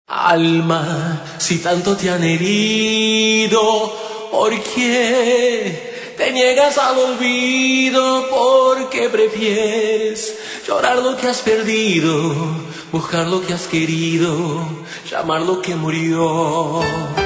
Alma, si tanto te han herido, ¿por qué te niegas al olvido? ¿Por qué prefieres llorar lo que has perdido, buscar lo que has querido, llamar lo que murió?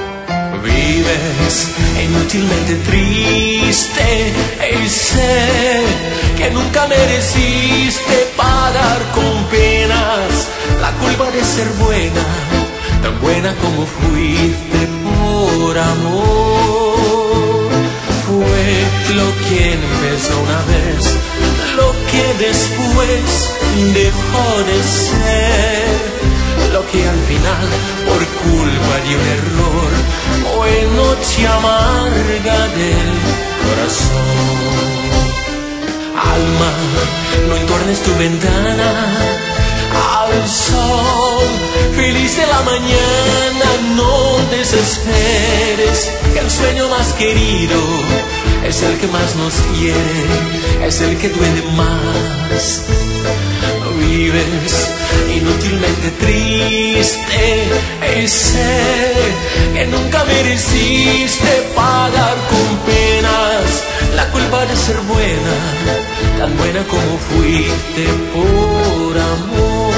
Vives inútilmente triste y sé que nunca mereciste pagar con penas la culpa de ser buena, tan buena como fuiste por amor. Fue lo que empezó una vez, lo que después dejó de ser, lo que al final, por culpa de un error, fue noche amarga del corazón. Alma, no entornes tu ventana al sol feliz de la mañana, no desesperes, que el sueño más querido es el que más nos quiere, es el que duele más. Vives inútilmente triste y sé que nunca mereciste pagar con penas la culpa de ser buena, tan buena como fuiste por amor.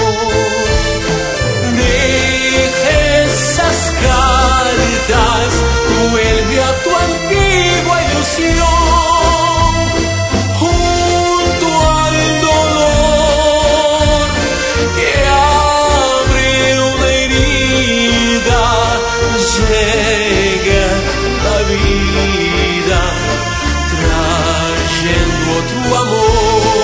Deja esas cartas, vuelve a tu antigua ilusión, junto al dolor que abre una herida, llega la vida trayendo tu amor.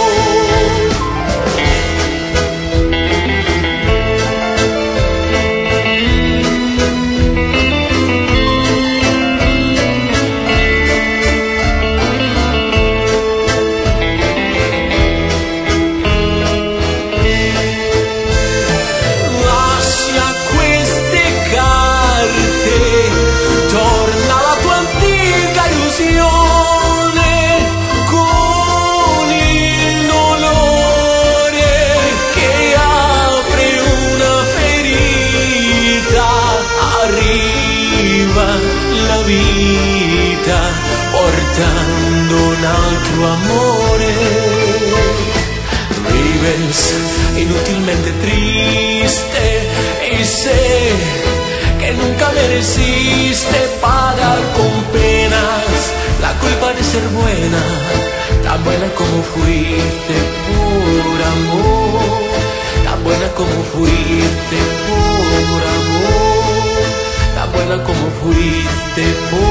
La vita portando un altro amore. Vives inútilmente triste y sé que nunca mereciste pagar con penas la culpa de ser buena, tan buena como fuiste por amor, tan buena como fuiste por amor, tan buena como fuiste por